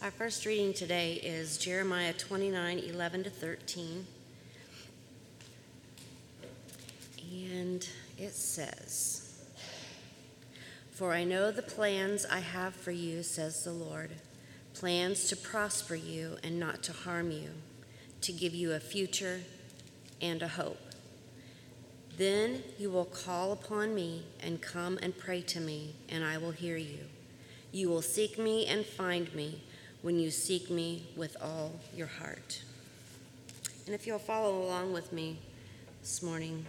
Our first reading today is Jeremiah 29:11-13. And it says, "For I know the plans I have for you, says the Lord, plans to prosper you and not to harm you, to give you a future and a hope. Then you will call upon me and come and pray to me, and I will hear you. You will seek me and find me when you seek me with all your heart." And if you'll follow along with me this morning.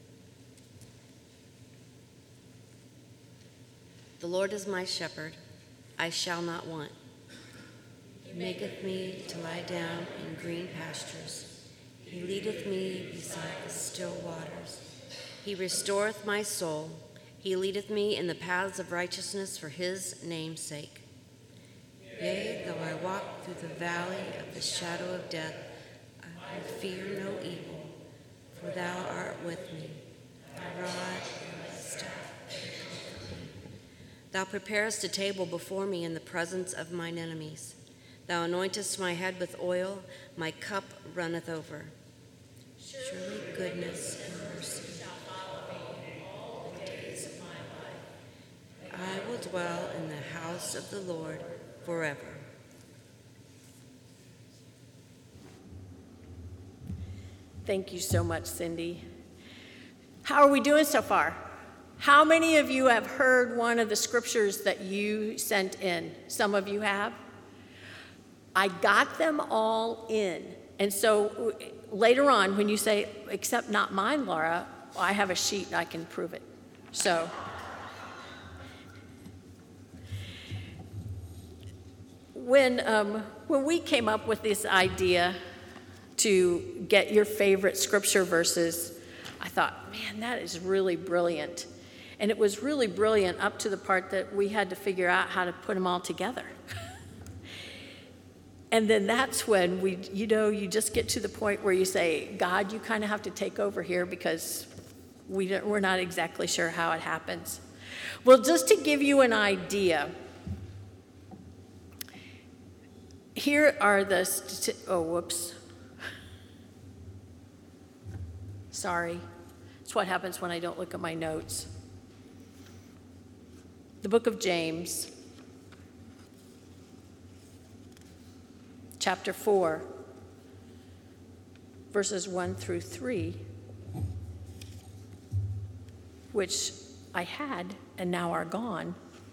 The Lord is my shepherd, I shall not want. He maketh me to lie down in green pastures. He leadeth me beside the still waters. He restoreth my soul. He leadeth me in the paths of righteousness for his name's sake. Yea, though I walk through the valley of the shadow of death, I will fear no evil, for thou art with me. Thy rod and thy staff they comfort me. Thou preparest a table before me in the presence of mine enemies. Thou anointest my head with oil, my cup runneth over. Surely goodness and mercy shall follow me all the days of my life. I will dwell in the house of the Lord forever. Thank you so much, Cindy. How are we doing so far? How many of you have heard one of the scriptures that you sent in? Some of you have. I got them all in. And so later on, when you say, "Except not mine, Laura," I have a sheet and I can prove it. So when we came up with this idea to get your favorite scripture verses, I thought, man, that is really brilliant. And it was really brilliant up to the part that we had to figure out how to put them all together. And then that's when you just get to the point where you say, God, you kind of have to take over here because we're not exactly sure how it happens. Well, just to give you an idea, here are the, Sorry. It's what happens when I don't look at my notes. The book of James, chapter 4, verses 1-3, which I had and now are gone.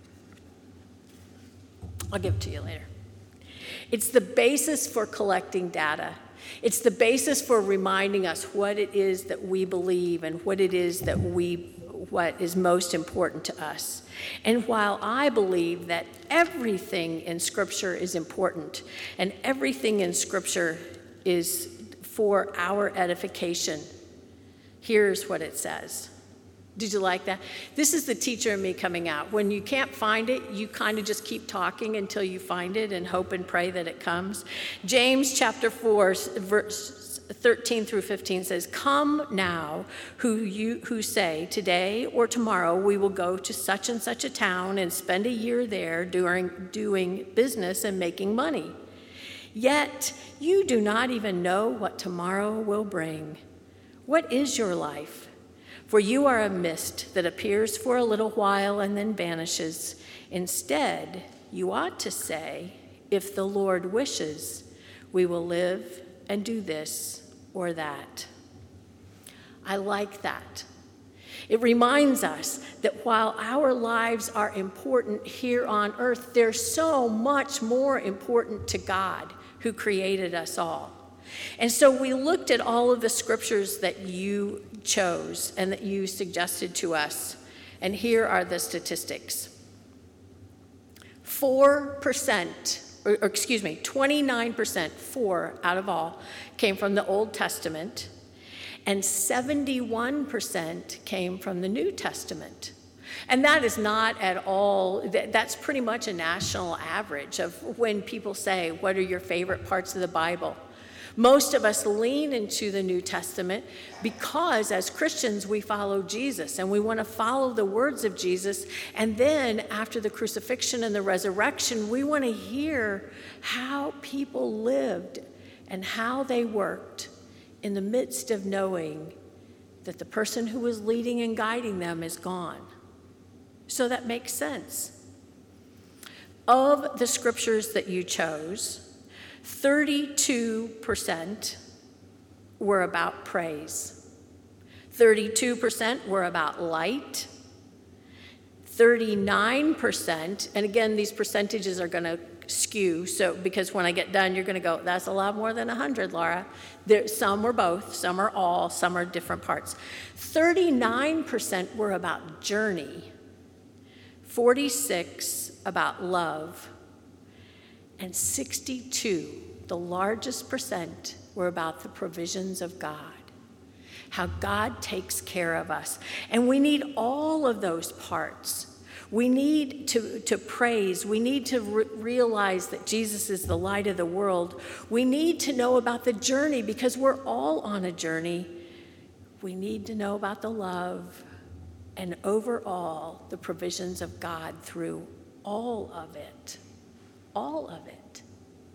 I'll give it to you later. It's the basis for collecting data. It's the basis for reminding us what it is that we believe and what it is that what is most important to us. And while I believe that everything in Scripture is important and everything in Scripture is for our edification, here's what it says. Did you like that? This is the teacher in me coming out. When you can't find it, you kind of just keep talking until you find it and hope and pray that it comes. James chapter 4, verse 13-15 says, "Come now, who say, today or tomorrow we will go to such and such a town and spend a year there doing business and making money. Yet you do not even know what tomorrow will bring. What is your life? For you are a mist that appears for a little while and then vanishes. Instead, you ought to say, if the Lord wishes, we will live and do this or that." I like that. It reminds us that while our lives are important here on earth, they're so much more important to God who created us all. And so we looked at all of the scriptures that you chose and that you suggested to us. And here are the statistics. 29%, 4 out of all, came from the Old Testament, and 71% came from the New Testament. And that is not at all, that's pretty much a national average of when people say, what are your favorite parts of the Bible? Most of us lean into the New Testament because as Christians we follow Jesus and we want to follow the words of Jesus. And then after the crucifixion and the resurrection, we want to hear how people lived and how they worked in the midst of knowing that the person who was leading and guiding them is gone. So that makes sense. Of the scriptures that you chose, 32% were about praise. 32% were about light. 39%, and again, these percentages are going to skew, so because when I get done, you're going to go, that's a lot more than 100, Laura. Some were both, some are all, some are different parts. 39% were about journey. 46 about love. And 62, the largest percent, were about the provisions of God, how God takes care of us. And we need all of those parts. We need to praise. We need to realize that Jesus is the light of the world. We need to know about the journey because we're all on a journey. We need to know about the love and overall the provisions of God through all of it. All of it.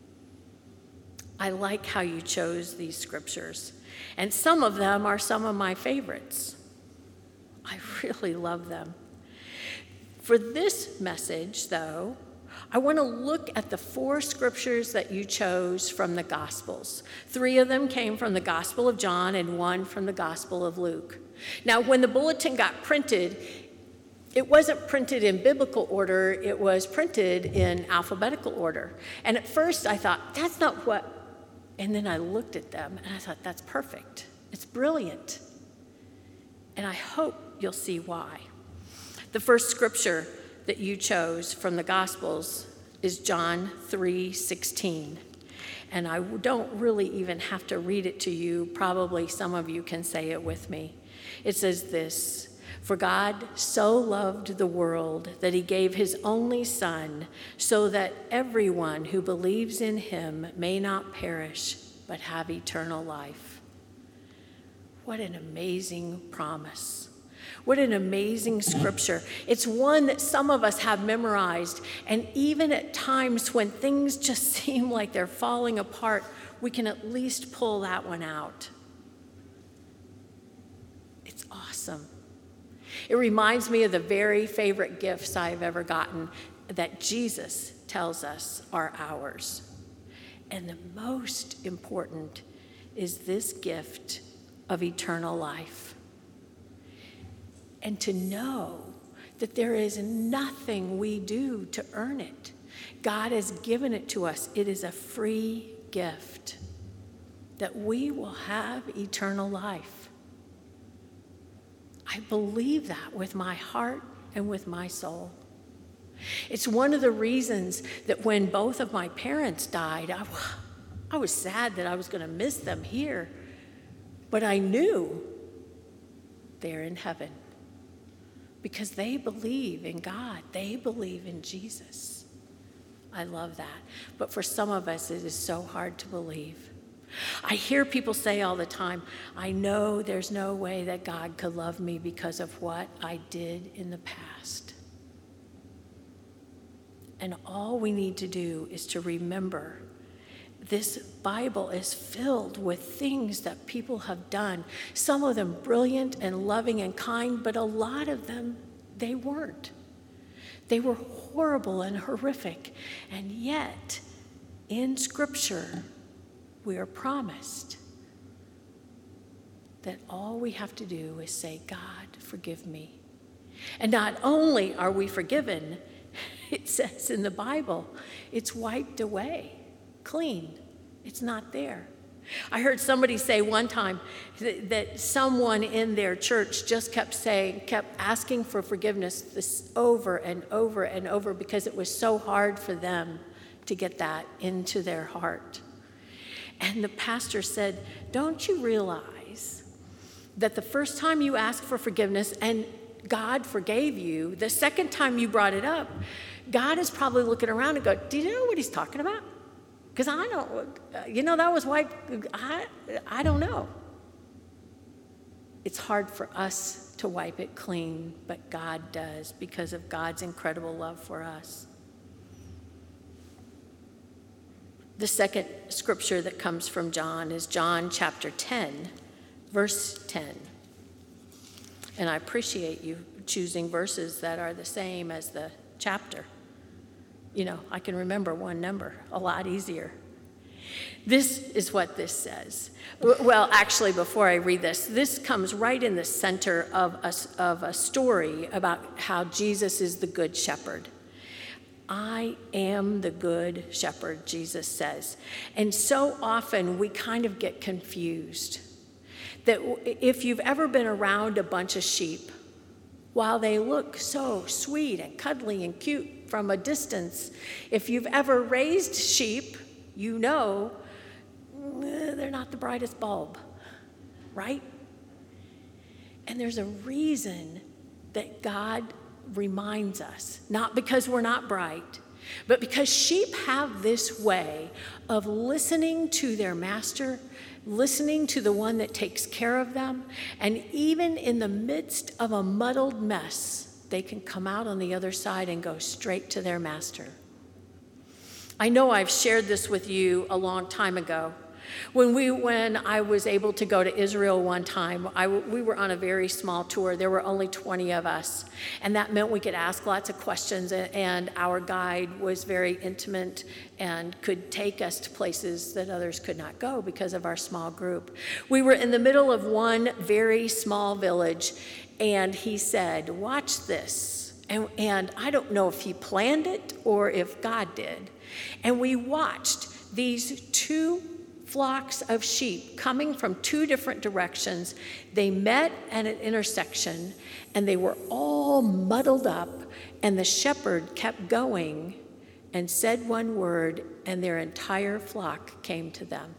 I like how you chose these scriptures. And some of them are some of my favorites. I really love them. For this message, though, I want to look at the 4 scriptures that you chose from the Gospels. 3 of them came from the Gospel of John and 1 from the Gospel of Luke. Now, when the bulletin got printed, it wasn't printed in biblical order, it was printed in alphabetical order. And at first I thought, that's not what, and then I looked at them and I thought, that's perfect. It's brilliant. And I hope you'll see why. The first scripture that you chose from the Gospels is John 3:16. And I don't really even have to read it to you. Probably some of you can say it with me. It says this, "For God so loved the world that he gave his only Son, so that everyone who believes in him may not perish, but have eternal life." What an amazing promise. What an amazing scripture. It's one that some of us have memorized, and even at times when things just seem like they're falling apart, we can at least pull that one out. It's awesome. It reminds me of the very favorite gifts I've ever gotten that Jesus tells us are ours. And the most important is this gift of eternal life. And to know that there is nothing we do to earn it. God has given it to us. It is a free gift that we will have eternal life. I believe that with my heart and with my soul. It's one of the reasons that when both of my parents died, I was sad that I was going to miss them here. But I knew they're in heaven because they believe in God. They believe in Jesus. I love that. But for some of us, it is so hard to believe. I hear people say all the time, I know there's no way that God could love me because of what I did in the past. And all we need to do is to remember this Bible is filled with things that people have done. Some of them brilliant and loving and kind, but a lot of them, they weren't. They were horrible and horrific. And yet, in Scripture, we are promised that all we have to do is say, God, forgive me. And not only are we forgiven, it says in the Bible, it's wiped away, clean. It's not there. I heard somebody say one time that someone in their church just kept asking for forgiveness this over and over and over because it was so hard for them to get that into their heart. And the pastor said, don't you realize that the first time you asked for forgiveness and God forgave you, the second time you brought it up, God is probably looking around and go, do you know what he's talking about? Because I don't, that was why, I don't know. It's hard for us to wipe it clean, but God does because of God's incredible love for us. The second scripture that comes from John is John chapter 10, verse 10. And I appreciate you choosing verses that are the same as the chapter. I can remember one number a lot easier. This is what this says. Well, actually, before I read this comes right in the center of a story about how Jesus is the good shepherd. I am the good shepherd, Jesus says. And so often we kind of get confused that if you've ever been around a bunch of sheep, while they look so sweet and cuddly and cute from a distance, if you've ever raised sheep, you know they're not the brightest bulb, right? And there's a reason that God reminds us, not because we're not bright, but because sheep have this way of listening to their master, listening to the one that takes care of them, and even in the midst of a muddled mess, they can come out on the other side and go straight to their master. I know I've shared this with you a long time ago. When I was able to go to Israel one time, we were on a very small tour. There were only 20 of us, and that meant we could ask lots of questions, and our guide was very intimate and could take us to places that others could not go because of our small group. We were in the middle of one very small village, and he said, "Watch this." And I don't know if he planned it or if God did. And we watched these two flocks of sheep coming from two different directions. They met at an intersection, and they were all muddled up, and the shepherd kept going and said one word, and their entire flock came to them.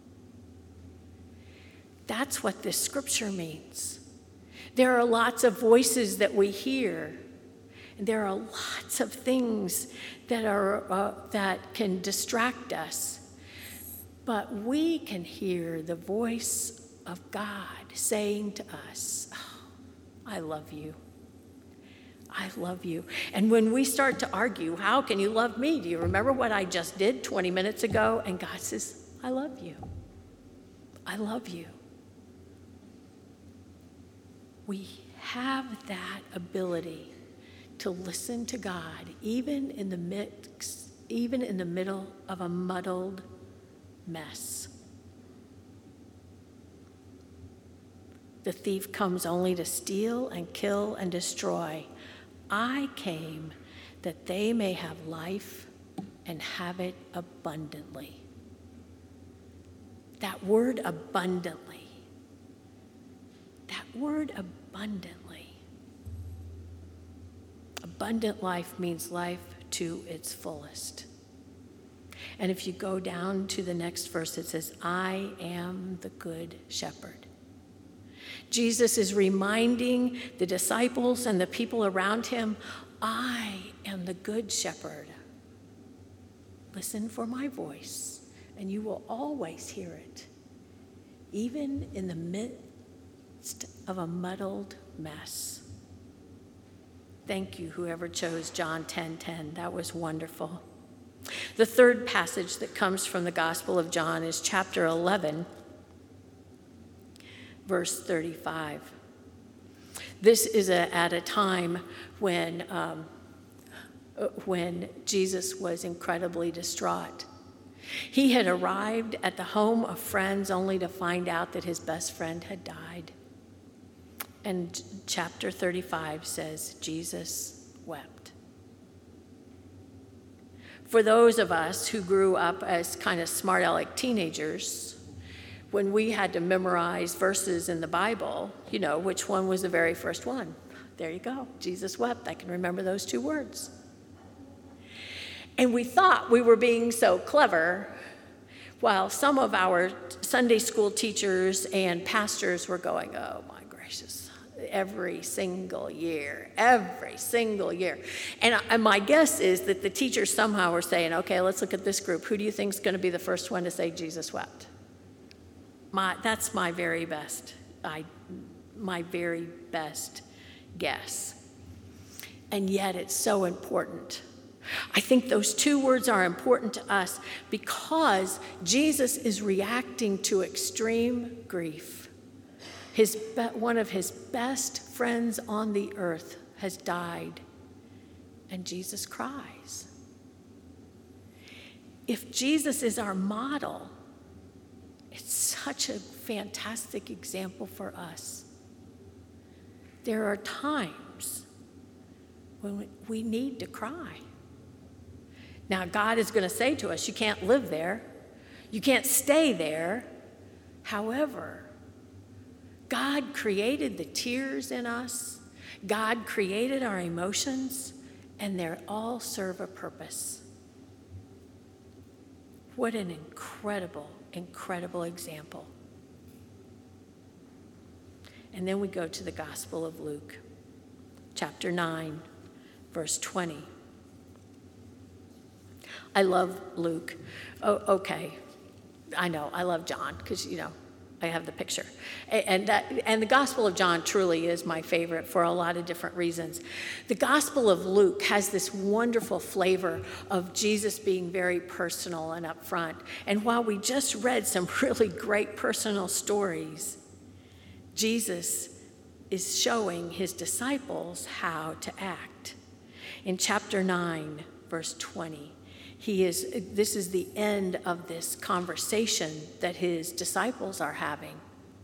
That's what this scripture means. There are lots of voices that we hear, and there are lots of things that can distract us. But we can hear the voice of God saying to us, "Oh, I love you. I love you." And when we start to argue, "How can you love me? Do you remember what I just did 20 minutes ago?" And God says, "I love you. I love you." We have that ability to listen to God, even in the middle of a muddled mess. The thief comes only to steal and kill and destroy. I came that they may have life and have it abundantly. That word abundantly. Abundant life means life to its fullest. And if you go down to the next verse, it says, "I am the good shepherd." Jesus is reminding the disciples and the people around him, "I am the good shepherd. Listen for my voice, and you will always hear it, even in the midst of a muddled mess." Thank you, whoever chose John 10:10. That was wonderful. The third passage that comes from the Gospel of John is chapter 11, verse 35. This is at a time when Jesus was incredibly distraught. He had arrived at the home of friends only to find out that his best friend had died. And chapter 35 says, Jesus wept. For those of us who grew up as kind of smart aleck teenagers, when we had to memorize verses in the Bible, you know, which one was the very first one? There you go, Jesus wept. I can remember those two words. And we thought we were being so clever, while some of our Sunday school teachers and pastors were going, "Oh my gracious, every single year. And my guess is that the teachers somehow were saying, okay, let's look at this group. Who do you think is going to be the first one to say Jesus wept? That's my very best guess. And yet it's so important. I think those two words are important to us because Jesus is reacting to extreme grief. One of his best friends on the earth has died, and Jesus cries. If Jesus is our model, it's such a fantastic example for us. There are times when we need to cry. Now, God is going to say to us, you can't live there. You can't stay there. However, God created the tears in us. God created our emotions, and they all serve a purpose. What an incredible, incredible example. And then we go to the Gospel of Luke, chapter 9, verse 20. I love Luke. Oh, okay. I know, I love John because, I have the picture. And the Gospel of John truly is my favorite for a lot of different reasons. The Gospel of Luke has this wonderful flavor of Jesus being very personal and upfront. And while we just read some really great personal stories, Jesus is showing his disciples how to act. In chapter 9, verse 20, this is the end of this conversation that his disciples are having.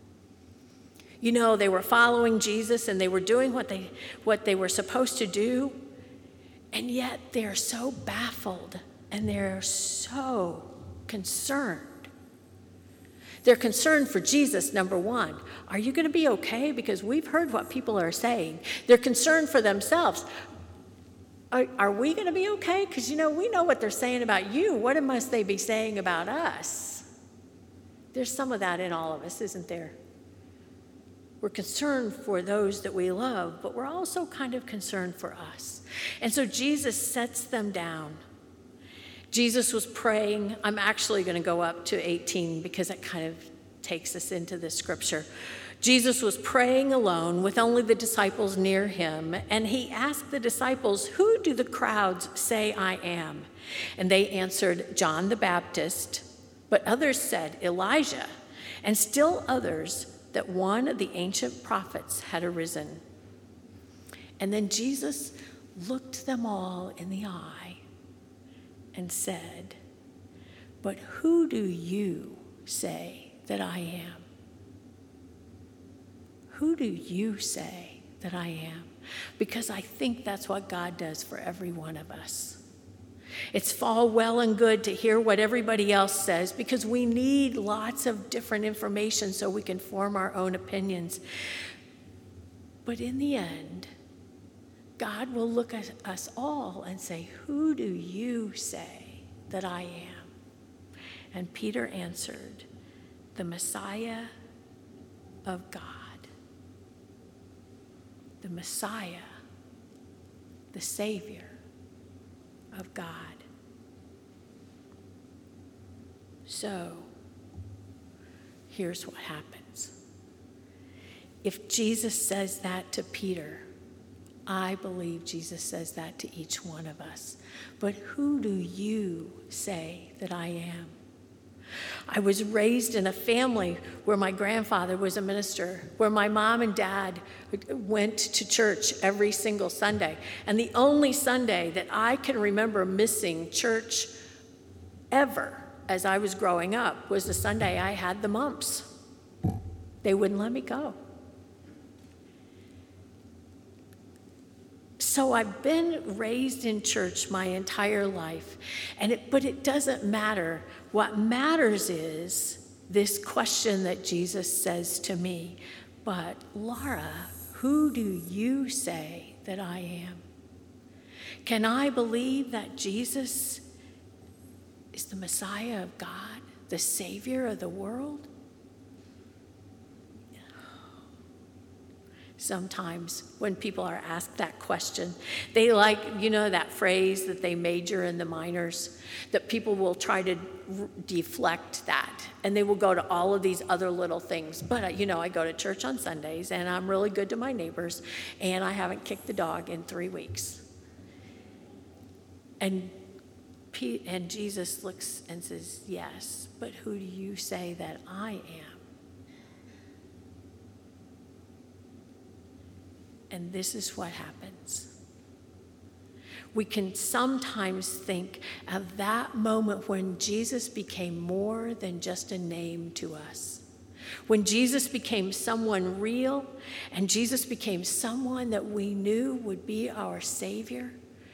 They were following Jesus and they were doing what they were supposed to do, and yet they're so baffled and they're so concerned. They're concerned for Jesus, number one. Are you going to be okay? Because we've heard what people are saying. They're concerned for themselves. Are we going to be okay? Because, we know what they're saying about you. What must they be saying about us? There's some of that in all of us, isn't there? We're concerned for those that we love, but we're also kind of concerned for us. And so Jesus sets them down. Jesus was praying. I'm actually going to go up to 18 because it kind of takes us into the scripture. Jesus was praying alone with only the disciples near him, and he asked the disciples, "Who do the crowds say I am?" And they answered, "John the Baptist," but others said, "Elijah," and still others that one of the ancient prophets had arisen. And then Jesus looked them all in the eye and said, "But who do you say that I am? Who do you say that I am?" Because I think that's what God does for every one of us. It's all well and good to hear what everybody else says because we need lots of different information so we can form our own opinions. But in the end, God will look at us all and say, "Who do you say that I am?" And Peter answered, "The Messiah of God." The Messiah, the Savior of God. So, here's what happens. If Jesus says that to Peter, I believe Jesus says that to each one of us. But who do you say that I am? I was raised in a family where my grandfather was a minister, where my mom and dad went to church every single Sunday. And the only Sunday that I can remember missing church ever as I was growing up was the Sunday I had the mumps. They wouldn't let me go. So I've been raised in church my entire life, but it doesn't matter. What matters is this question that Jesus says to me, "But Laura, who do you say that I am?" Can I believe that Jesus is the Messiah of God, the Savior of the world? sometimes when people are asked that question. They like, that phrase that they major in the minors, that people will try to deflect that, and they will go to all of these other little things. But, I go to church on Sundays, and I'm really good to my neighbors, and I haven't kicked the dog in 3 weeks. And Jesus looks and says, yes, but who do you say that I am? And this is what happens. We can sometimes think of that moment when Jesus became more than just a name to us. When Jesus became someone real, and Jesus became someone that we knew would be our Savior.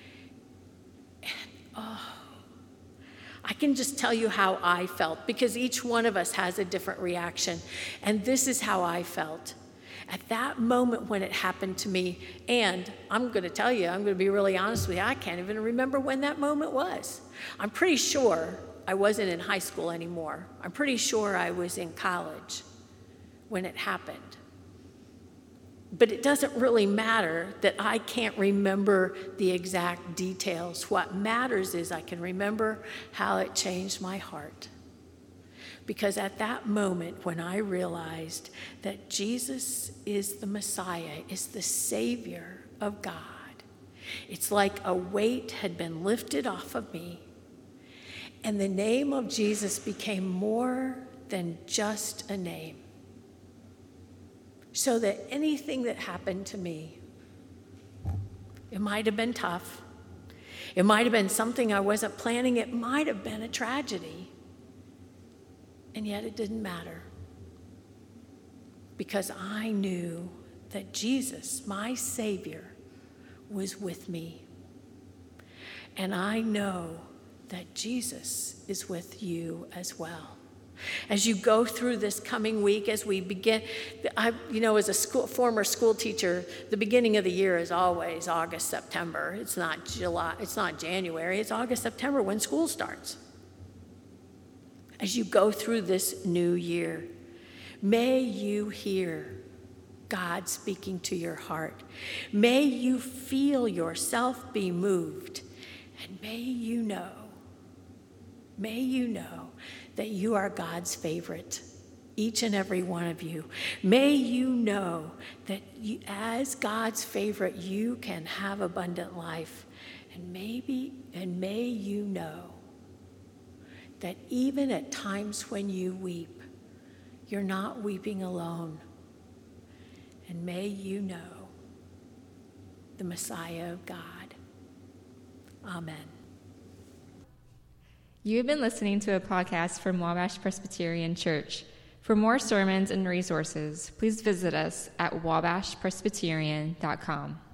And I can just tell you how I felt, because each one of us has a different reaction. And this is how I felt. At that moment when it happened to me, and I'm going to tell you, I'm going to be really honest with you, I can't even remember when that moment was. I'm pretty sure I wasn't in high school anymore. I'm pretty sure I was in college when it happened. But it doesn't really matter that I can't remember the exact details. What matters is I can remember how it changed my heart. Because at that moment when I realized that Jesus is the Messiah, is the Savior of God, it's like a weight had been lifted off of me. And the name of Jesus became more than just a name. So that anything that happened to me, it might have been tough. It might have been something I wasn't planning. It might have been a tragedy. And yet it didn't matter, because I knew that Jesus, my Savior, was with me. And I know that Jesus is with you as well. As you go through this coming week, as we begin, as a former school teacher, the beginning of the year is always August, September. It's not July, it's not January, it's August, September when school starts. As you go through this new year, may you hear God speaking to your heart. May you feel yourself be moved. And may you know that you are God's favorite, each and every one of you. May you know that as God's favorite, you can have abundant life. And may you know that even at times when you weep, you're not weeping alone. And may you know the Messiah of God. Amen. You have been listening to a podcast from Wabash Presbyterian Church. For more sermons and resources, please visit us at wabashpresbyterian.com.